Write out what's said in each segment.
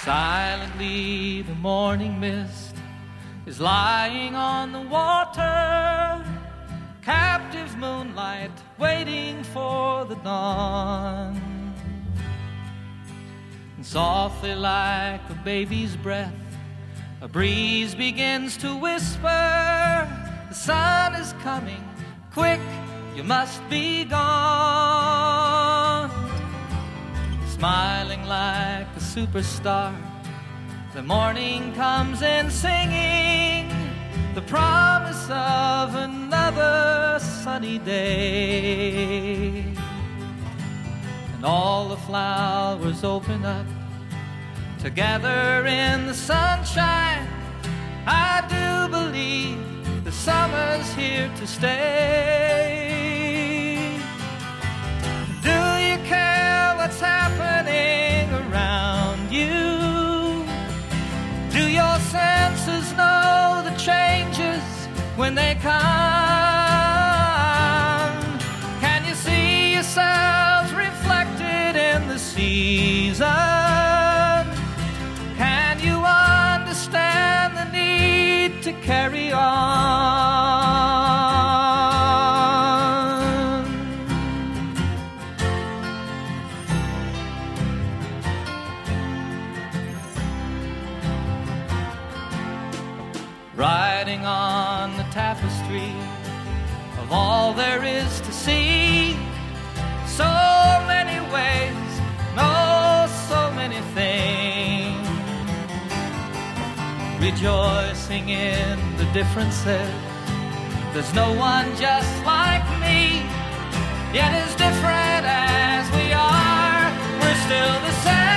Silently the morning mist is lying on the water, captive moonlight waiting for the dawn. And softly like a baby's breath, a breeze begins to whisper, the sun is coming, quick, you must be gone. Smiling like a superstar, the morning comes in singing the promise of another sunny day. And all the flowers open up together in the sunshine. I do believe the summer's here to stay. Do you care what's happening around you? Do your senses know the changes when they come? Can you see yourselves reflected in the season? Can you understand the need to carry on? Riding on the tapestry of all there is to see, so many ways, no, so many things, rejoicing in the differences. There's no one just like me, yet as different as we are, we're still the same.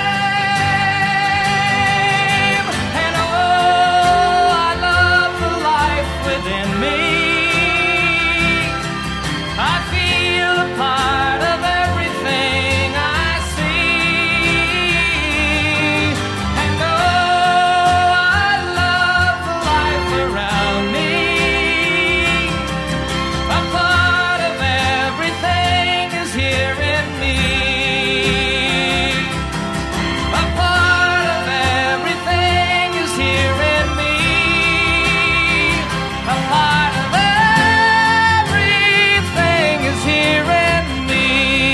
And oh, I love the life within me. I feel a part of everything I see. And oh, I love the life around me. A part of everything is here in me. A part of everything is here in me. A part of everything is here in me.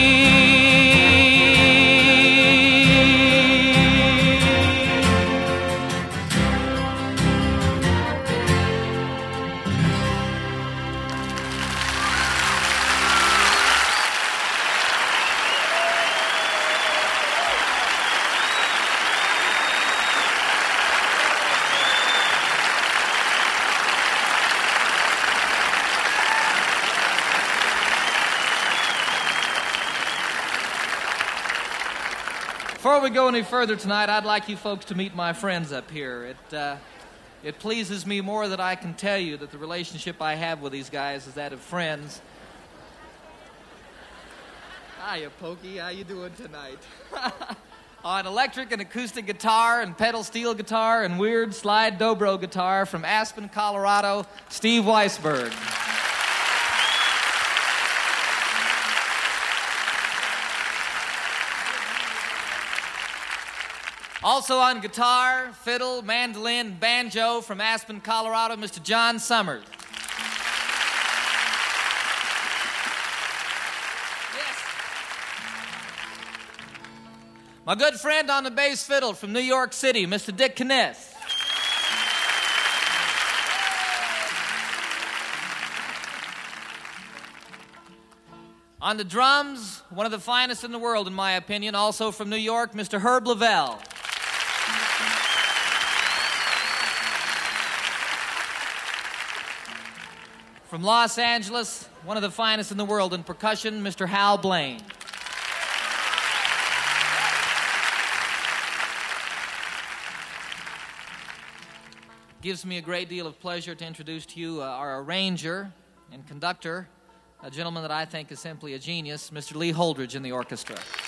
Before we go any further tonight, I'd like you folks to meet my friends up here. It pleases me more that I can tell you that the relationship I have with these guys is that of friends. Hiya, Pokey. How you doing tonight? On electric and acoustic guitar and pedal steel guitar and weird slide dobro guitar from Aspen, Colorado, Steve Weisberg. Also on guitar, fiddle, mandolin, banjo from Aspen, Colorado, Mr. John Summers. Yes. My good friend on the bass fiddle from New York City, Mr. Dick Kness. On the drums, one of the finest in the world, in my opinion, also from New York, Mr. Herb Lavelle. From Los Angeles, one of the finest in the world in percussion, Mr. Hal Blaine. Gives me a great deal of pleasure to introduce to you our arranger and conductor, a gentleman that I think is simply a genius, Mr. Lee Holdridge in the orchestra.